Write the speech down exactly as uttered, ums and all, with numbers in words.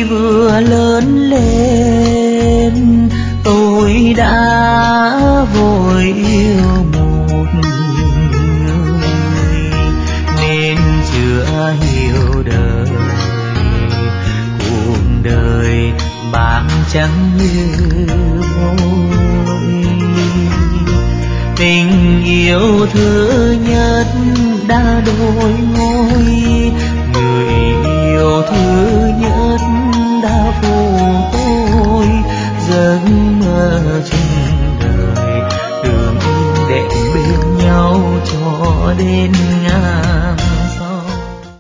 vừa lớn lên tôi đã vội yêu một người nên chưa hiểu đời cuộc đời bạc trắng như vôi. Tình yêu thứ nhất đã đổi ngôi, người yêu thứ